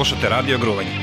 Slušate Radio Gruvanje.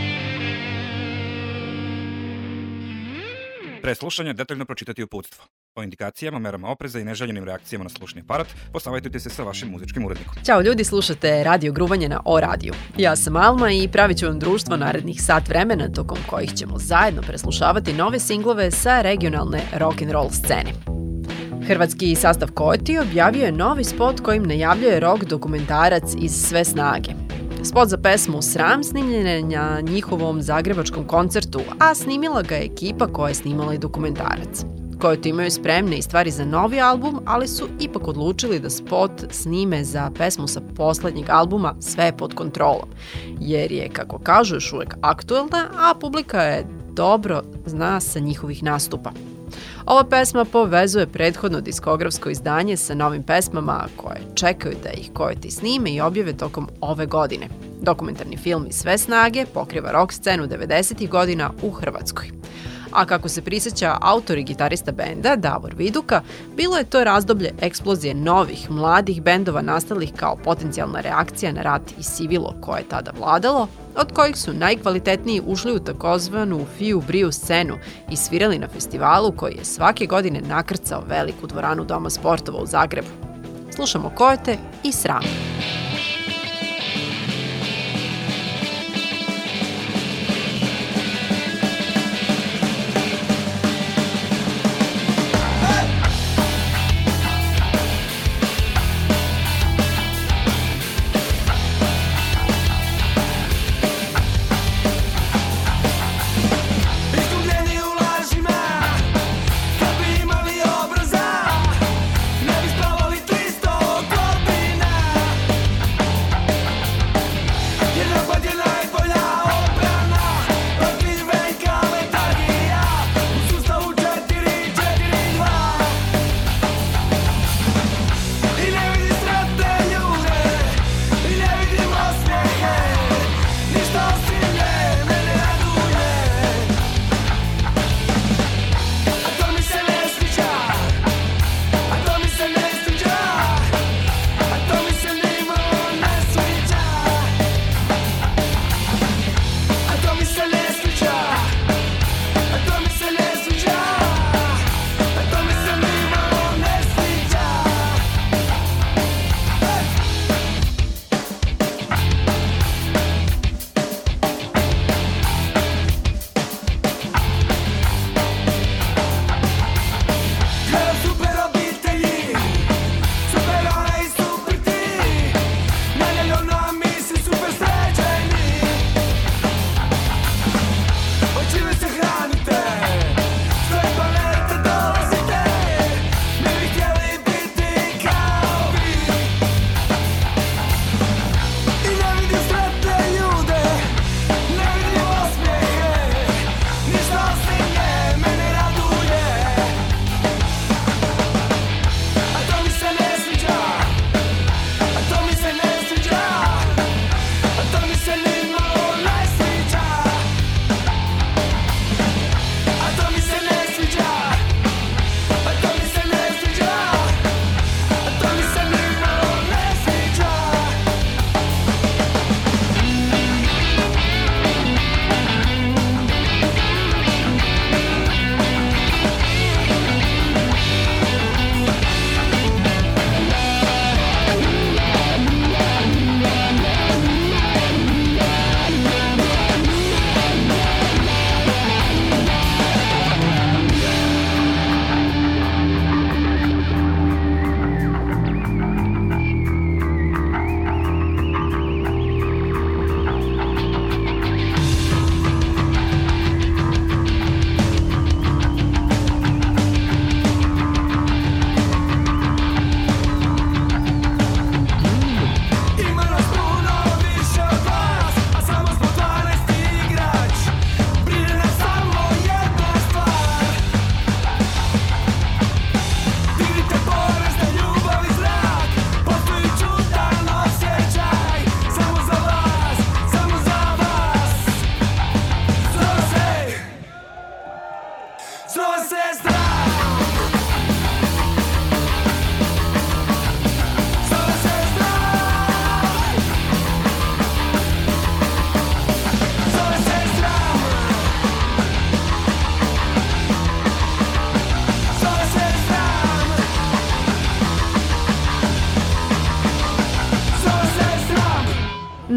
Pre slušanja detaljno pročitati uputstvo. Po indikacijama, merama opreza i neželjenim reakcijama na slušni aparat, posavajtujte se sa vašim muzičkim urednikom. Ćao ljudi, slušate Radio Gruvanje na O radiju. Ja sam Alma i pravit ću vam društvo narednih sat vremena tokom kojih ćemo zajedno preslušavati nove singlove sa regionalne rock'n'roll scene. Hrvatski sastav Kojoti objavio je novi spot kojim najavljuje rock dokumentarac iz sve snage. Spot za pesmu Sram snimljen je na njihovom zagrebačkom koncertu, a snimila ga je ekipa koja je snimala i dokumentarac. Kojoti imaju spremne i stvari za novi album, ali su ipak odlučili da spot snime za pesmu sa poslednjeg albuma Sve je pod kontrolom, jer je, kako kažu, još uvek aktuelna, a publika je dobro zna sa njihovih nastupa. Ova pesma povezuje prethodno diskografsko izdanje sa novim pesmama koje čekaju da ih Kojoti snime i objave tokom ove godine. Dokumentarni film iz sve snage pokriva rock scenu 90. godina u Hrvatskoj. A kako se prisjeća autor i gitarista benda Davor Viduka, bilo je to razdoblje eksplozije novih, mladih bendova nastalih kao potencijalna reakcija na rat i sivilo koje je tada vladalo, od kojih su najkvalitetniji ušli u takozvanu Fiju Briju scenu i svirali na festivalu koji je svake godine nakrcao veliku dvoranu Doma sportova u Zagrebu. Slušamo Kojote i Sram.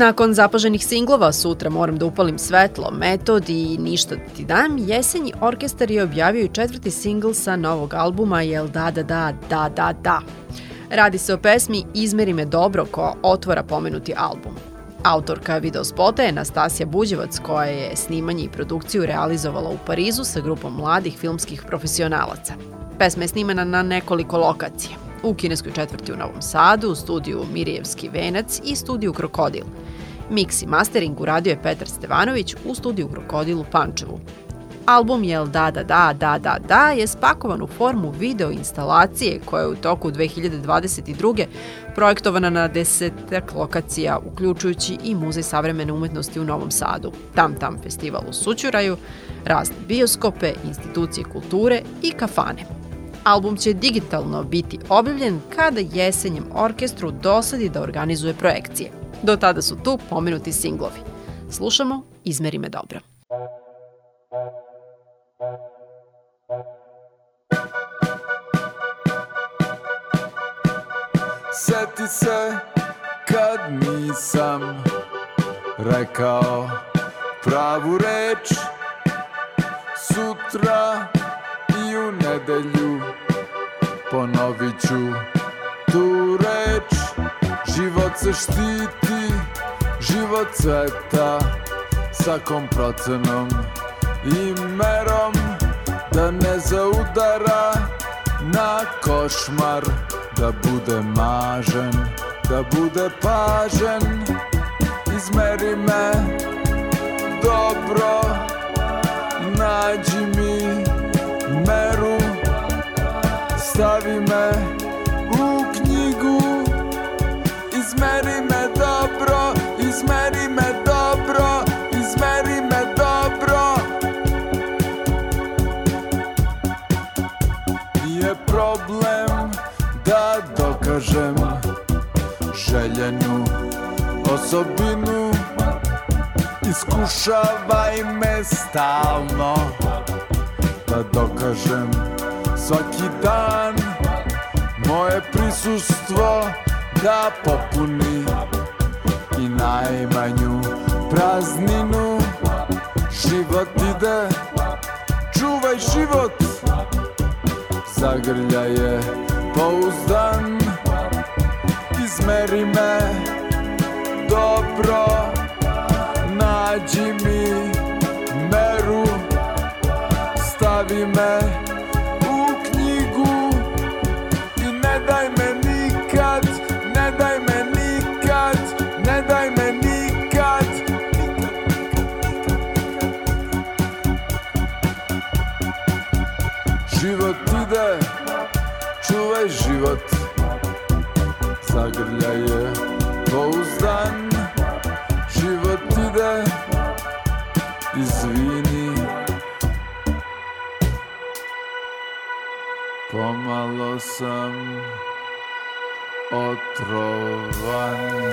Nakon zapaženih singlova Sutra moram da upalim svetlo, Metod i Ništa ti dam, Jesenji orkestar je objavio i 4. singl sa novog albuma Jel da da da da da da. Radi se o pesmi Izmeri me dobro koja otvara pomenuti album. Autorka videospota je Nastasija Buđevac koja je snimanje i produkciju realizovala u Parizu sa grupom mladih filmskih profesionalaca. Pesma je snimana na nekoliko lokacija. U kineskoj četvrti u Novom Sadu, u studiju Mirijevski venac i studiju Krokodil. Mix i mastering uradio je Petar Stevanović u studiju Krokodil u Pančevu. Album Jel da da da da da da je spakovan u formu video instalacije koja je u toku 2022. projektovana na 10 lokacija, uključujući i Muzej savremene umetnosti u Novom Sadu, Tam Tam festival u Sućuraju, razne bioskope, institucije kulture i kafane. Album će digitalno biti objavljen kada Jesenjem orkestru dosadi da organizuje projekcije. Do tada su tu pomenuti singlovi. Slušamo Izmeri me dobro. Sjeti se kad nisam rekao pravu reč, sutra i u nedelju ponovit ću tu reč. Život se štiti, život cveta svakom procenom i merom, da ne zaudara na košmar, da bude mažen, da bude pažen. Izmeri me dobro, nađi mi meru, stavi me u knjigu. Izmeri me dobro, izmeri me dobro, izmeri me dobro. Nije problem da dokažem željenu osobinu, iskušavaj me stalno, da dokažem svaki dan moje prisustvo da popuni i najmanju prazninu. Život ide, čuvaj život, zagrljaj je pouzdan. Izmeri me dobro, nađi mi meru, stavi me u knjigu i ne daj me nikad, ne daj me nikad, ne daj me nikad. Život ide, čuvaj život, zagrljaj je pouzdan. Život ide, izvini, pomalo sam otrovan.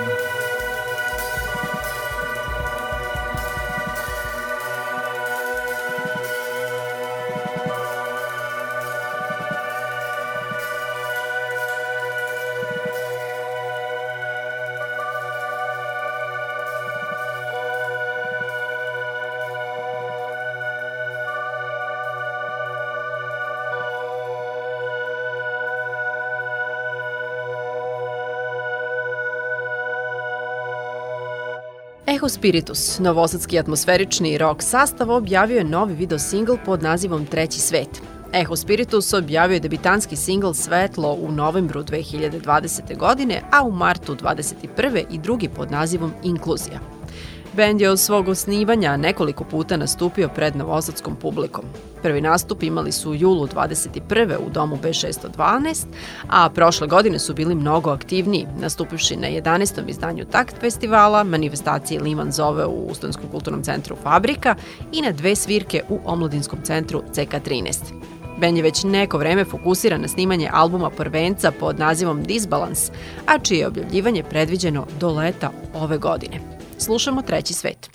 Eho Spiritus, novosadski atmosferični rock sastav, objavio je novi video singl pod nazivom Treći svet. Eho Spiritus objavio je debitanski singl Svetlo u novembru 2020. godine, a u martu 2021. i drugi pod nazivom Inkluzija. Bend je od svog osnivanja nekoliko puta nastupio pred novosadskom publikom. Prvi nastup imali su u julu 2021. u domu B612, a prošle godine su bili mnogo aktivniji, nastupivši na 11. izdanju Takt festivala, manifestaciji Liman zove u Studentskom kulturnom centru Fabrika i na 2 svirke u Omladinskom centru CK13. Bend je već neko vreme fokusiran na snimanje albuma prvenca pod nazivom Disbalans, a čije je objavljivanje predviđeno do leta ove godine. Slušamo Treći svet.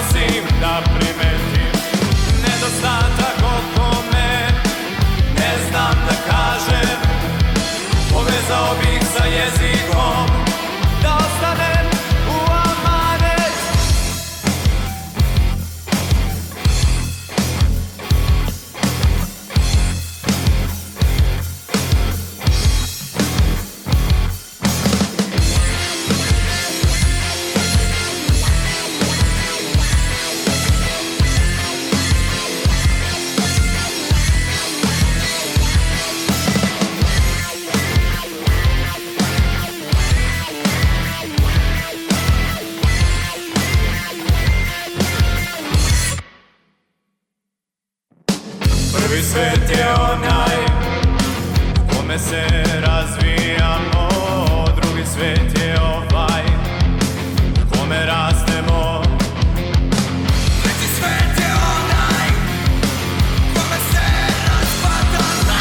nosim da primetim nedostatak oko me. Ne znam da kažem, povezao bih sa jezikom da ostanem u amanet. Prvi svet je onaj u kome se razvijamo, drugi svet je ovaj u kome rastemo. Treći svet je onaj u kome se raspadamo.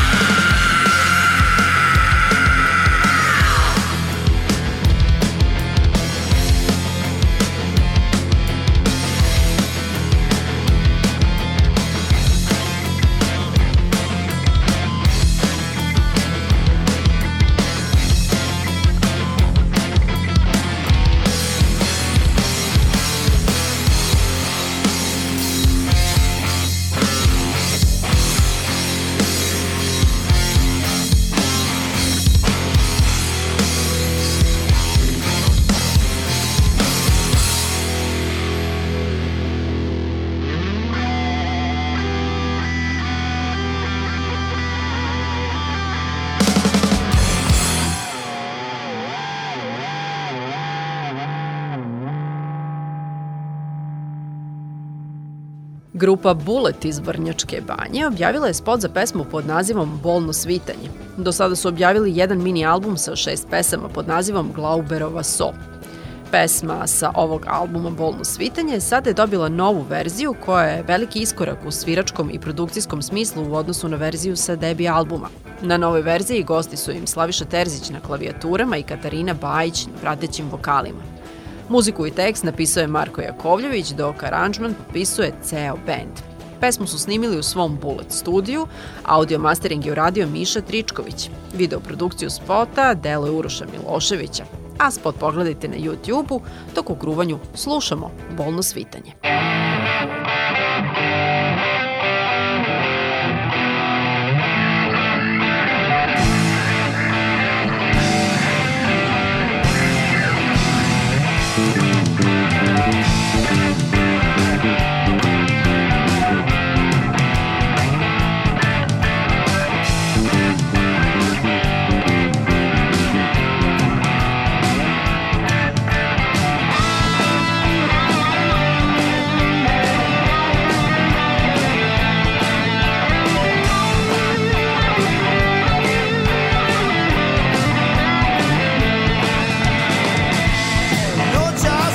Grupa Bullet iz Vrnjačke Banje objavila je spot za pesmu pod nazivom Bolno svitanje. Do sada su objavili jedan mini album sa 6 pesama pod nazivom Glauberova so. Pesma sa ovog albuma Bolno svitanje sada je dobila novu verziju koja je veliki iskorak u sviračkom i produkcijskom smislu u odnosu na verziju sa debi albuma. Na novoj verziji gosti su im Slaviša Terzić na klavijaturama i Katarina Bajić na pratećim vokalima. Muziku i tekst napisao je Marko Jakovljević, dok aranžman potpisuje ceo bend. Pesmu su snimili u svom Bullet studiju, audio mastering je uradio Miša Tričković. Videoprodukciju spota delo je Uroša Miloševića, a spot pogledajte na YouTube-u, dok u gruvanju slušamo Bolno svitanje. Noćas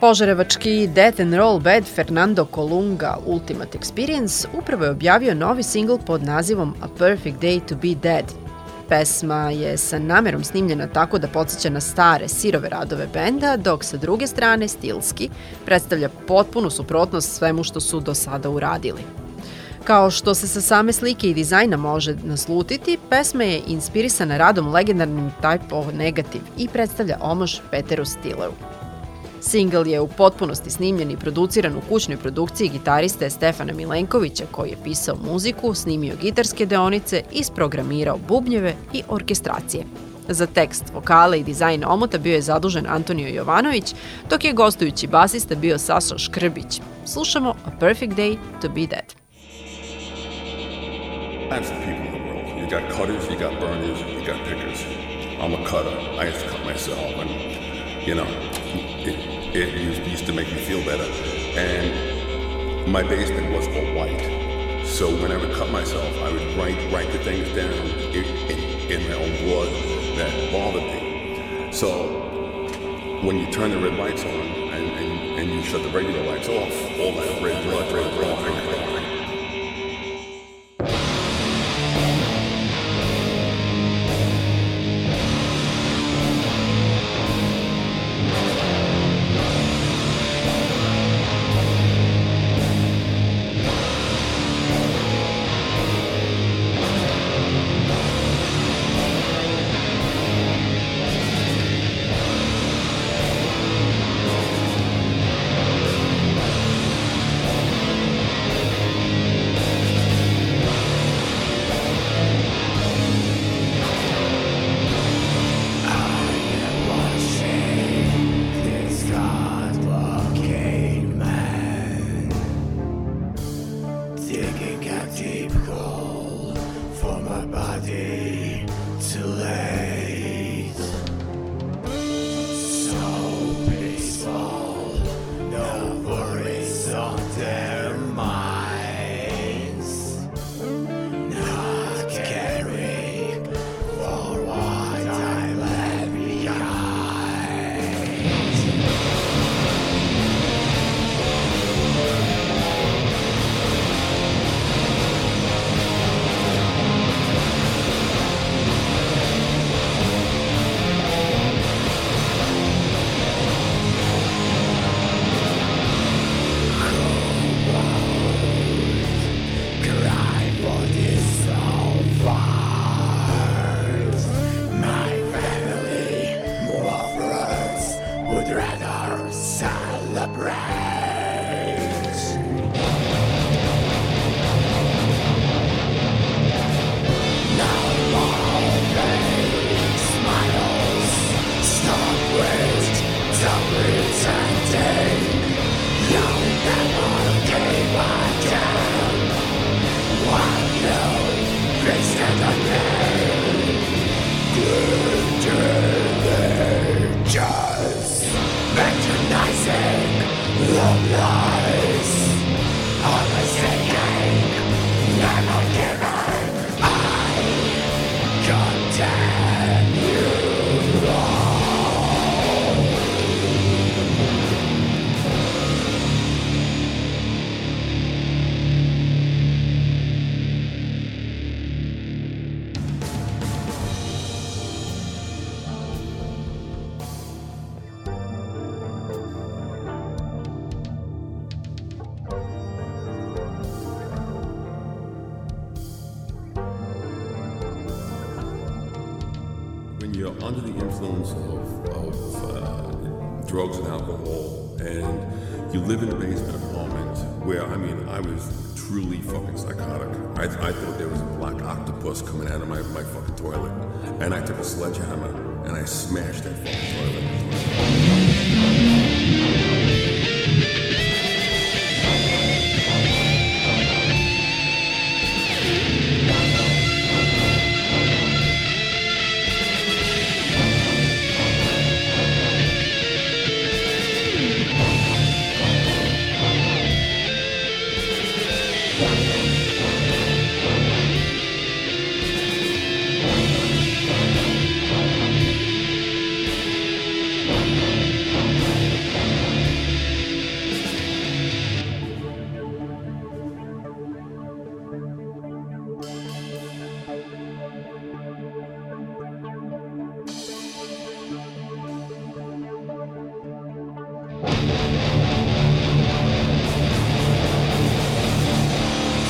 Požarevački Death and Roll band Fernando Colunga Ultimate Experience upravo je objavio novi singl pod nazivom A Perfect Day to be Dead. Pesma je sa namerom snimljena tako da podsjeća na stare, sirove radove benda, dok sa druge strane, stilski, predstavlja potpunu suprotnost svemu što su do sada uradili. Kao što se sa same slike i dizajna može naslutiti, pesma je inspirisana radom legendarnim Type O Negative i predstavlja omaž Peteru Stilleru. Singl je u potpunosti snimljen i produciran u kućnoj produkciji gitariste Stefana Milenkovića, koji je pisao muziku, snimio gitarske deonice, isprogramirao bubnjeve i orkestracije. Za tekst, vokale i dizajn omota bio je zadužen Antonio Jovanović, dok je gostujući basista bio Sašo Škrbić. Slušamo A Perfect Day to be Dead. Types of people in the world. You got cutters, you got burners, you got pickers. I'm a cutter. I used to cut myself, and it used to make me feel better. And my basement was all white, so when I would cut myself, I would write the things down in my own blood that bothered me. So when you turn the red lights on and you shut the regular lights off, all that red blood. You're under the influence of drugs and alcohol, and you live in a basement apartment where, I was truly fucking psychotic. I thought there was a black octopus coming out of my fucking toilet, and I took a sledgehammer and I smashed that fucking toilet.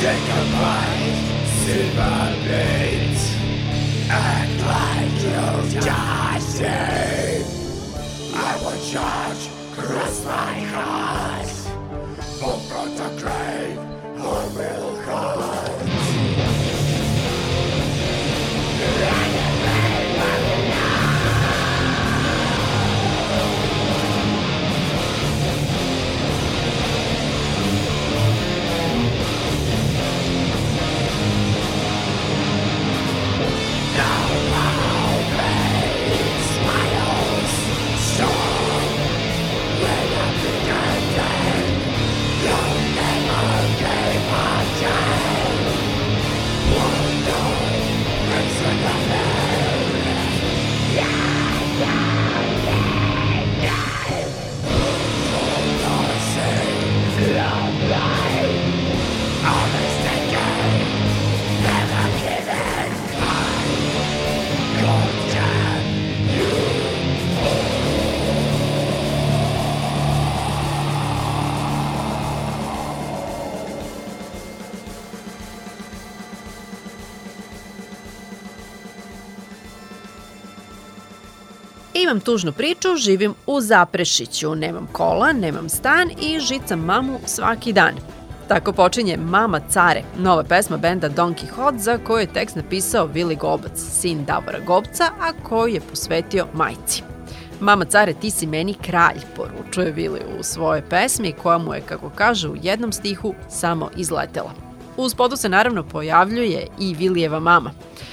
Imam tužnu priču, živim u Zaprešiću, nemam kola, nemam stan i žicam mamu svaki dan. Tako počinje Mama Care, nova pesma benda Don Quixote za koju je tekst napisao Vili Gobac, sin Davora Gobca, a koju je posvetio majci. Mama Care, ti si meni kralj, poručuje Vili u svojoj pesmi koja mu je, kako kaže u jednom stihu, samo izletela. U spotu se naravno pojavljuje i Vilijeva mama,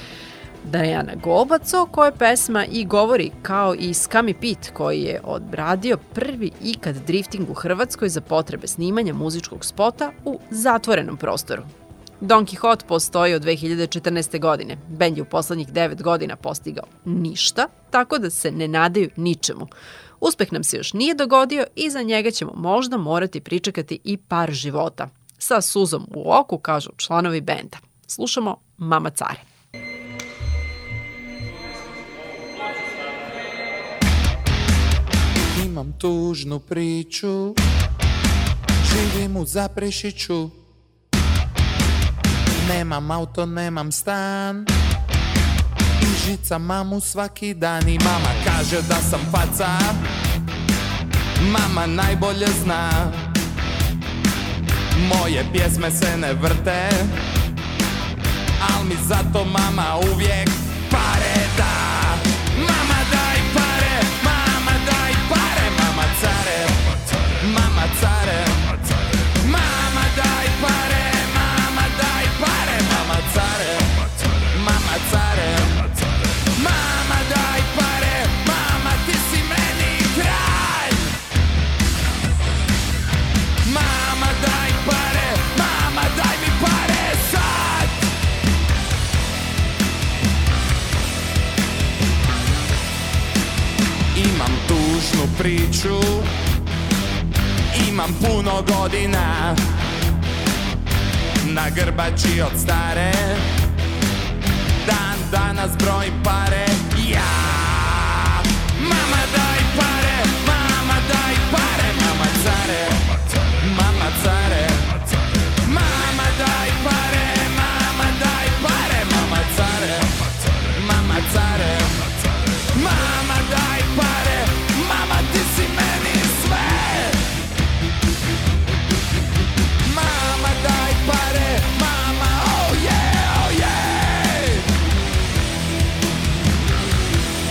Dajana Gobac, o kojoj pesma i govori, kao i Skami Pit, koji je odradio prvi ikad drifting u Hrvatskoj za potrebe snimanja muzičkog spota u zatvorenom prostoru. Don Quixote postoji od 2014. godine. Bend je u poslednjih 9 godina postigao ništa, tako da se ne nadaju ničemu. Uspeh nam se još nije dogodio i za njega ćemo možda morati pričekati i par života. Sa suzom u oku, kažu članovi benda. Slušamo Mama Care. Imam tužnu priču, živim u Zaprešiću, nemam auto, nemam stan i žicam mamu svaki dan. I mama kaže da sam faca, mama najbolje zna, moje pjesme se ne vrte, al mi zato mama uvijek pare da. Mama daj pare, mama daj pare, mama care, mama care, mama daj pare, mama daj pare, mama care, mama care, mama daj pare, mama ti si meni kralj. Mama daj pare, mama daj mi pare sad. Imam tužnu priču, imam puno godina, na grbači od stare, dan danas brojim pare. Ja, mama daj pare, mama daj pare, mama care, mama care, mama daj pare, mama daj pare, mama care, mama care, mama daj pare, mama ti si meni sve. Mama daj pare, mama, oh yeah, oh yeah.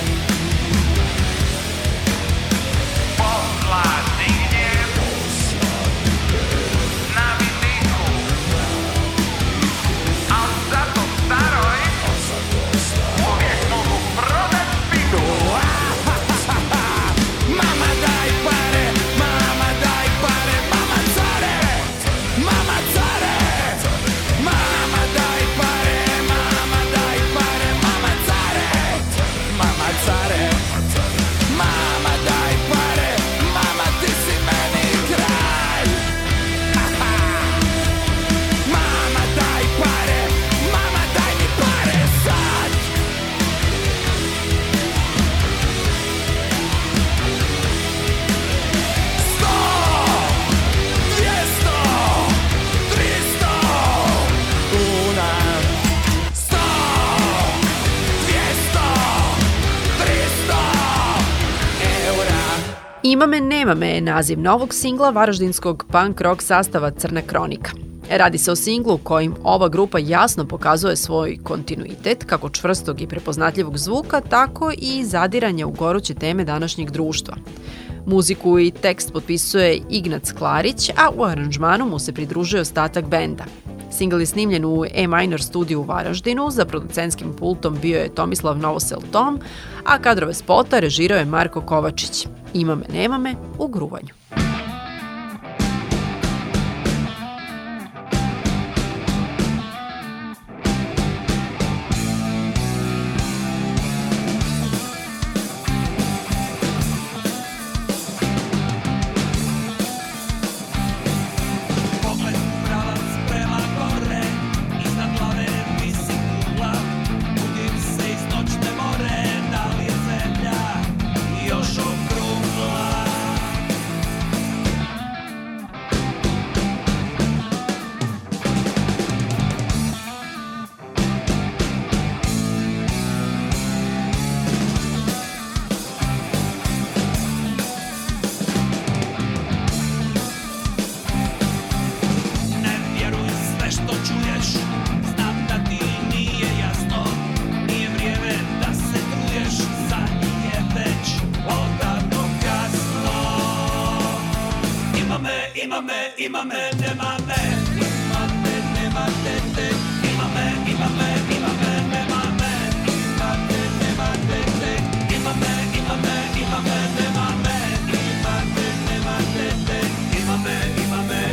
Ima me, nema me je naziv novog singla varaždinskog punk rock sastava Crna kronika. Radi se o singlu kojim ova grupa jasno pokazuje svoj kontinuitet, kako čvrstog i prepoznatljivog zvuka, tako i zadiranja u goruće teme današnjeg društva. Muziku i tekst potpisuje Ignac Klarić, a u aranžmanu mu se pridružuje ostatak benda. Singl je snimljen u E-minor studiju u Varaždinu, za producentskim pultom bio je Tomislav Novosel Tom, a kadrove spota režirao je Marko Kovačić. Ima me, nema me u gruvanju. Ima me, nema me, ima me, nema tete, ima me, nema me, ima me, ima me, nema tete, ima me, nema me, ima me, nema tete, ima me, nema me.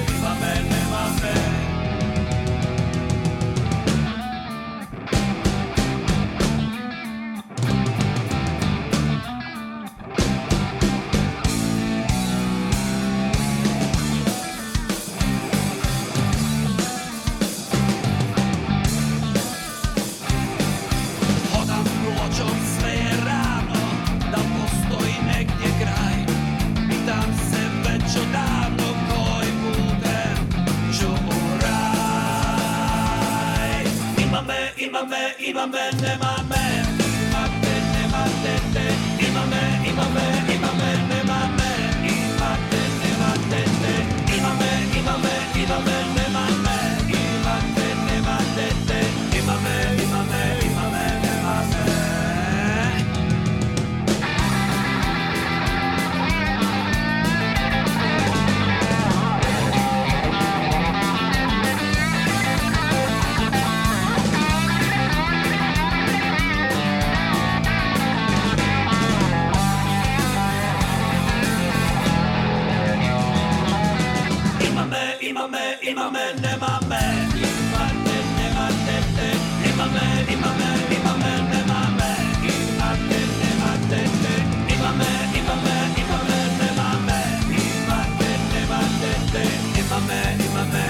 Ima me, nema me, ima te, nema tete, ima me, nema me, ima te, nema tete, ima me, nema me, ima te, nema tete, ima me, nema me. Ima me, nema me, ima te, nema tete, ima me, nema me, ima te, nema tete, ima me, nema me, ima te, nema tete, ima me, nema me.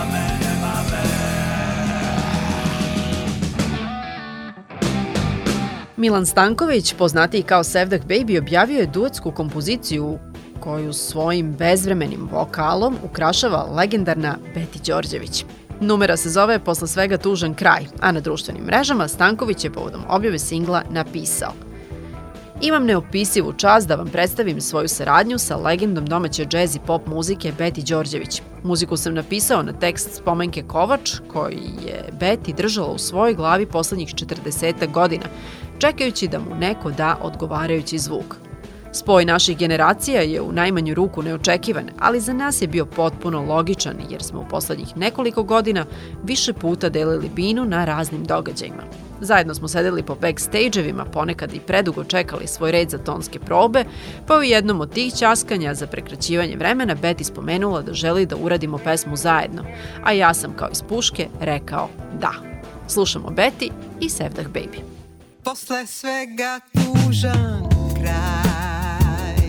Milan Stanković, poznatiji kao Sevdah Baby, objavio je duetsku kompoziciju koju svojim bezvremenim vokalom ukrašava legendarna Beti Đorđević. Numera se zove Posle svega tužan kraj, a na društvenim mrežama Stanković je povodom objave singla napisao: Imam neopisivu čast da vam predstavim svoju saradnju sa legendom domaće džez i pop muzike Beti Đorđević. Muziku sam napisao na tekst Spomenke Kovač, koji je Beti držala u svojoj glavi poslednjih 40 godina, čekajući da mu neko da odgovarajući zvuk. Spoj naših generacija je u najmanju ruku neočekivan, ali za nas je bio potpuno logičan jer smo u poslednjih nekoliko godina više puta delili binu na raznim događajima. Zajedno smo sedeli po backstage-evima, ponekad i predugo čekali svoj red za tonske probe, pa u jednom od tih ćaskanja za prekraćivanje vremena Beti spomenula da želi da uradimo pesmu zajedno, a ja sam kao iz puške rekao da. Slušamo Beti i Sevdah Baby. Posle svega tužan kraj,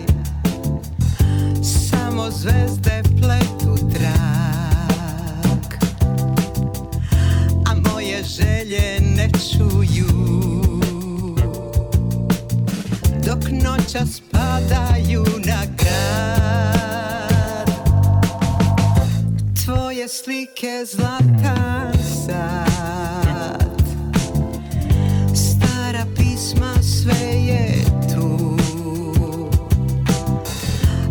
samo zvezde pletu trak, a moje želje ne čuju, dok noća spadaju na grad. Tvoje slike zlatan sad, stara pisma sve je tu,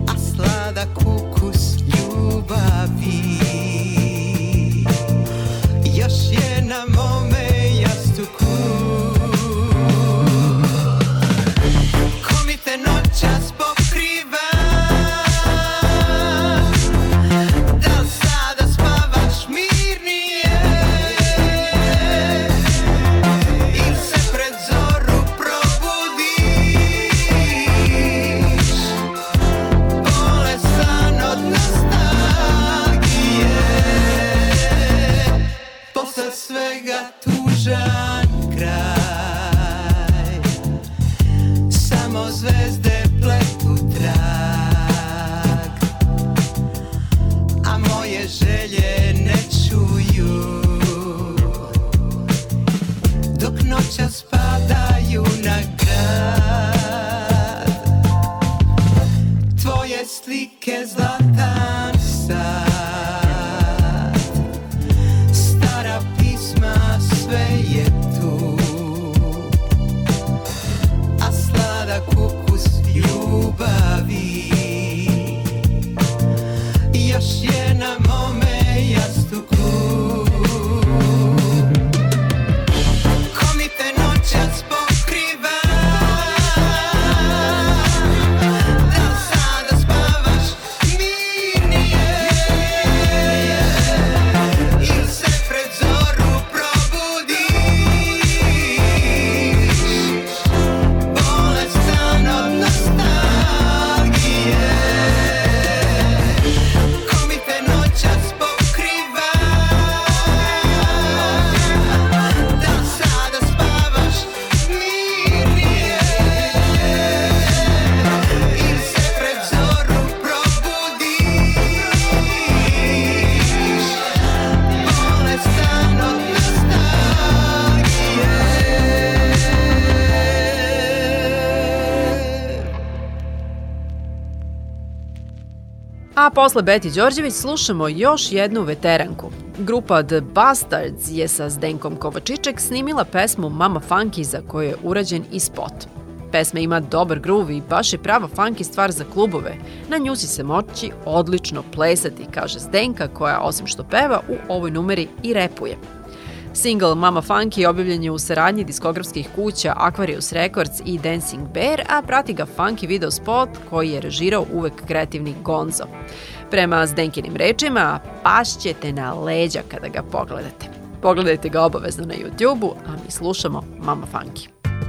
A posle Beti Đorđević slušamo još jednu veteranku. Grupa The Bastards je sa Zdenkom Kovačiček snimila pesmu Mama Funky za koju je urađen i spot. Pesma ima dobar groove i baš je prava funky stvar za klubove. Na nju si se moći odlično plesati, kaže Zdenka, koja osim što peva u ovoj numeri i repuje. Single Mama Funky objavljen je u saradnji diskografskih kuća Aquarius Records i Dancing Bear, a prati ga funky video spot koji je režirao uvek kreativni Gonzo. Prema Zdenkinim rečima, pašćete na leđa kada ga pogledate. Pogledajte ga obavezno na YouTube-u, a mi slušamo Mama Funky.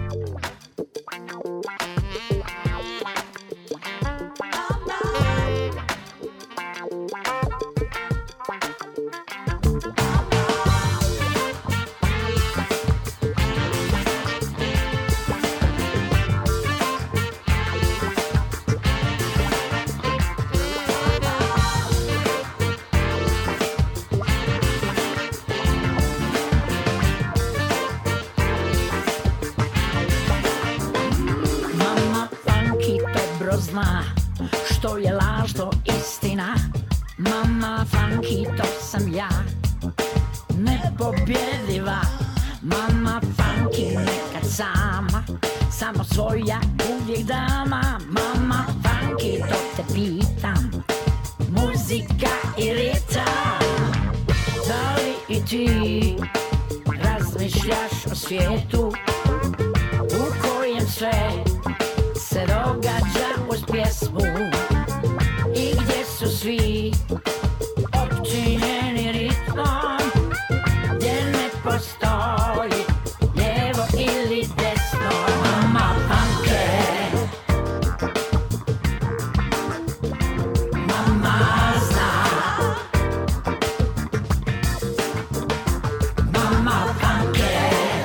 Zna što je laž, to istina. Mama Funky, to sam ja, nepobjediva. Mama Funky, nekad sama, samo svoja, uvijek dama. Mama Funky, to te pitam, muzika i ritam. Da li i ti razmišljaš o svijetu u kojem sve se događa uz pjesmu i gdje su svi opčinjeni ritmom, gdje ne postoji lijevo ili desno. Mama Funky, mama zna. Mama Funky,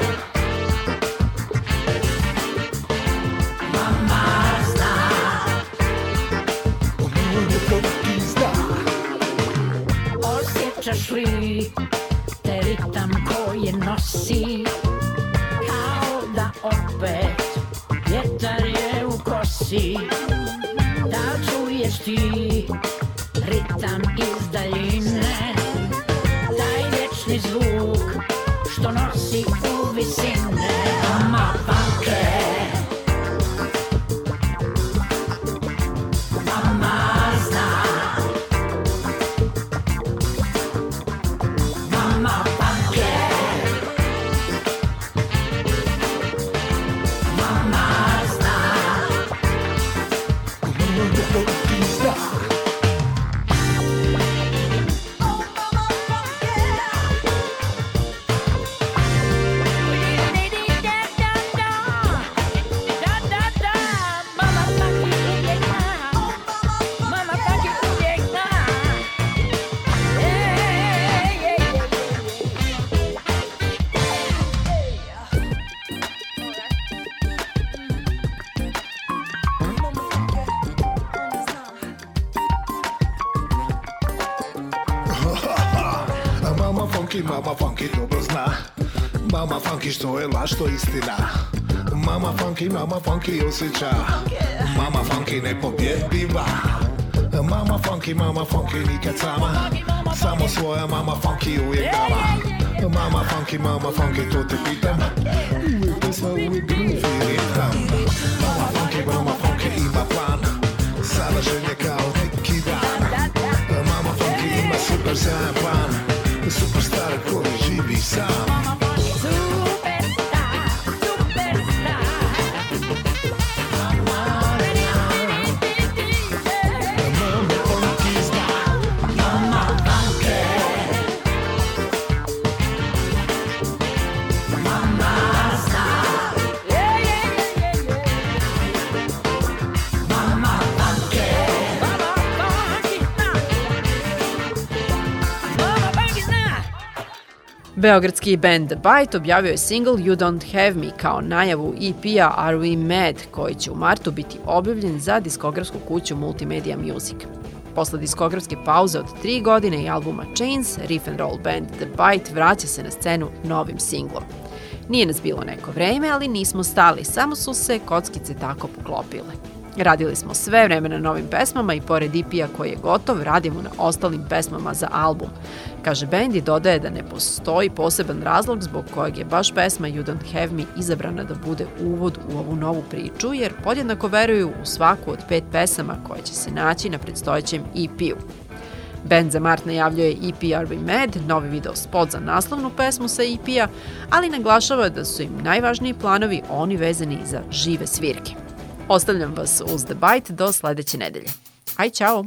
osjećaš li te ritam koji nosi, kao da opet vjetar je u kosi. Da čuješ ti ritam iz daljine, taj vječni zvuk što nosi u visine. Mama Funky, mama zna. Mama Funky, mama zna. Mama Funky dobro zna. Mama Funky što je laž, to istina. Mama Funky osjeća. Mama Funky nepobjediva. Mama Funky nikad sama, samo svoja Mama Funky uvijek dama. Mama Funky to te pitam, uvijek pesma, uvijek groove i ritam. Mama Funky ima plan, sada želje kao neki dan. Mama Funky ima super sjajan plan, superstar koji živi sam. Beogradski band The Bite objavio je single You Don't Have Me kao najavu EP-a Are We Mad, koji će u martu biti objavljen za diskografsku kuću Multimedia Music. Posle diskografske pauze od 3 godine i albuma Chains, riff and roll band The Bite vraća se na scenu novim singlom. Nije nas bilo neko vreme, ali nismo stali, samo su se kockice tako poklopile. Radili smo sve vreme na novim pesmama i pored EP-a koji je gotov, radimo na ostalim pesmama za album. Kaže bend i dodaje da ne postoji poseban razlog zbog kojeg je baš pesma You Don't Have Me izabrana da bude uvod u ovu novu priču, jer podjednako veruju u svaku od 5 pesama koje će se naći na predstojećem EP-u. Band za mart najavljuje EP Are We Mad, novi video spot za naslovnu pesmu sa EP-a, ali naglašava da su im najvažniji planovi oni vezani za žive svirke. Ostavljam vas uz The Bite do sledeće nedelje. Aj, čao!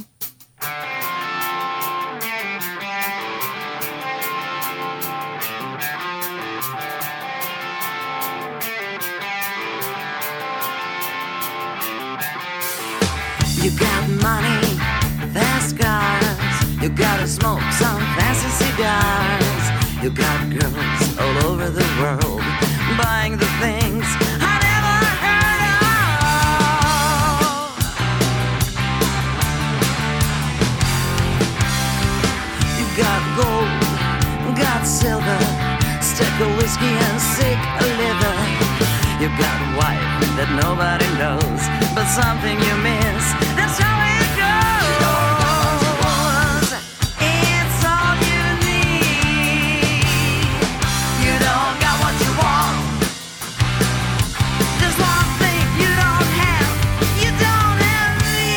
You got money, fast cars. You gotta smoke some fancy cigars. You got girls all over the world buying the things I never heard of. You got gold, got silver, stick of whiskey and sick liver. You got a wife that nobody knows, but something you miss. That's how it goes. It's all you need. You don't got what you want. There's one thing you don't have. You don't have me.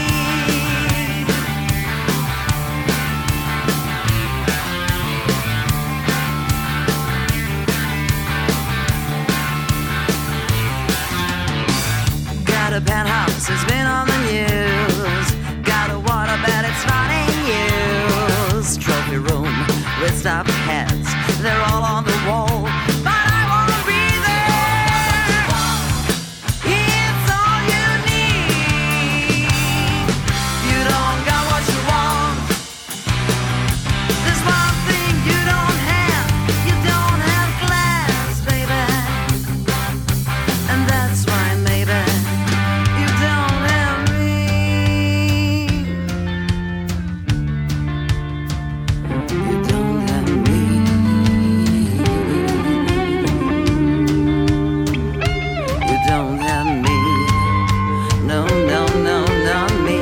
Got a penthouse, it's been on the news. Got a waterbed, it's not in use. Trophy room with stopped heads, they're all on the wall, but I won't be there. It's all you need. You don't got what you want. There's one thing you don't have. You don't have class, baby. And that's why maybe you don't have me. You don't have me. You don't have me. No, no, no, not me.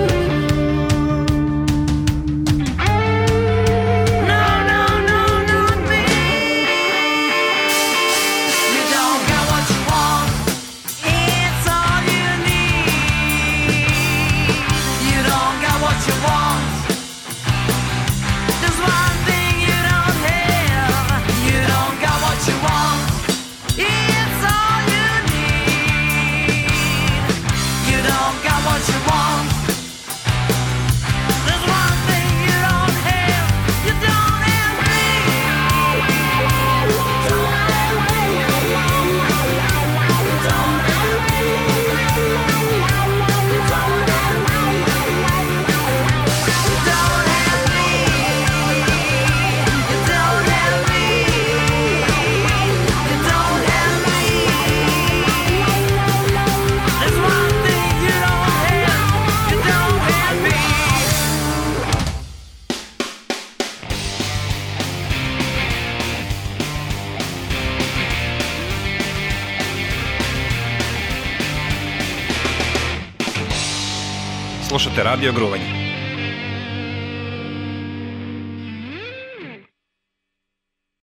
No, no, no, not me. You don't got what you want. It's all you need. You don't got what you want. There's one thing you don't have. You don't got what you want. It's all you need. You don't got what you want. There's one thing you don't have. You don't have me. Slušate Radio Gruvanje.